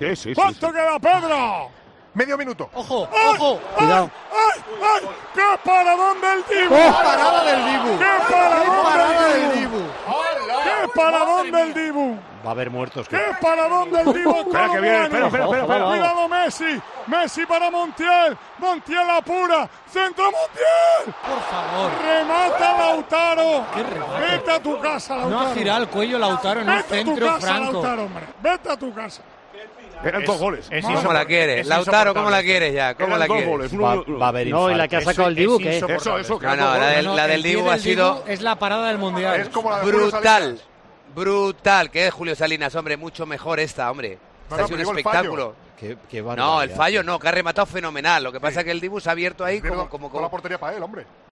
Sí. ¿Cuánto queda, Pedro? Medio minuto. ¡Ojo! ¡Cuidado! ¡Ay! ¡Qué paradón del Dibu! ¡Qué parada del Dibu! ¡Qué paradón del Dibu! Va a haber muertos. ¡Qué paradón del Dibu! Espera que viene, espera. Cuidado Messi para Montiel. Montiel apura. ¡Centro Montiel! Por favor. ¡Remata Lautaro! ¡Qué remate! ¡Vete a tu casa, Lautaro! No ha girado el cuello Lautaro en un centro franco. Lautaro, hombre. Vete a tu casa. Eran 2 goles. ¿Cómo la quieres? Lautaro, ¿cómo la quieres ya? ¿Cómo la quieres? Goles. Va a haber no, y la que ha sacado el Dibu, ¿qué? Eso. La del Dibu ha sido es la parada del Mundial. Es como la de Julio Salinas. brutal. ¿Qué es Julio Salinas, hombre? Mucho mejor esta, hombre. Ha sido un espectáculo. Qué no, el fallo no, que ha rematado fenomenal. Lo que pasa es que el Dibu se ha abierto ahí como... Con la portería para él, hombre.